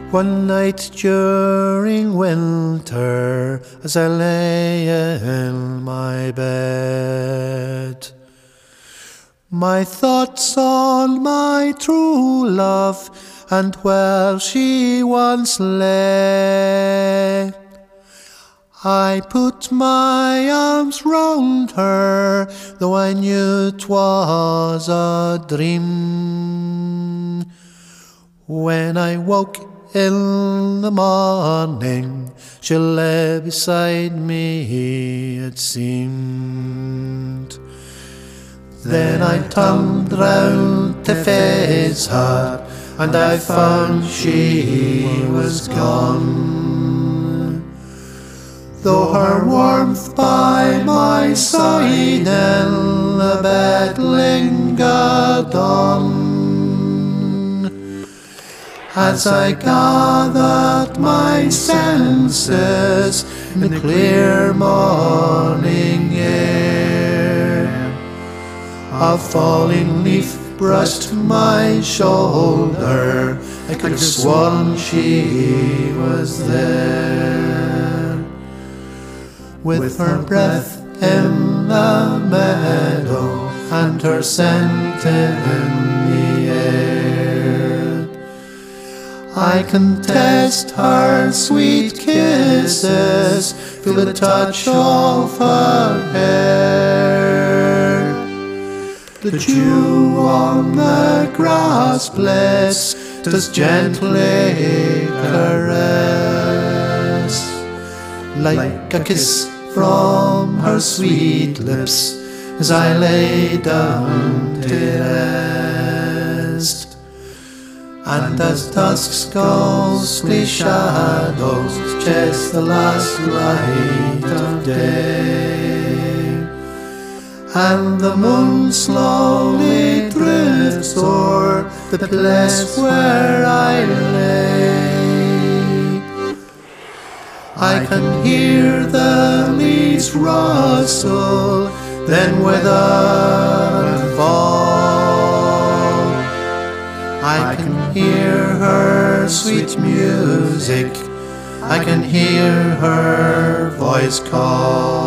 One night during winter, as I lay in my bed, my thoughts on my true love and where she once lay. I put my arms round her, though I knew 'twas a dream. When I woke in the morning, she lay beside me, it seemed. Then I turned round to face her, and I found she was gone. Though her warmth by my side in the bed lingered on, as I gathered my senses in the clear morning air, a falling leaf brushed my shoulder. I could have sworn she was there, with her breath in the meadow and her scent in the air. I can taste her sweet kisses, feel the touch of her hair. The dew on the grass blades does gently caress, like a kiss from her sweet lips as I lay down to rest. And as dusk's ghostly shadows chase the last light of day, and the moon slowly drifts o'er the place where I lay, I can hear the leaves rustle, then wither and fall. I can hear her sweet music, I can hear her voice call.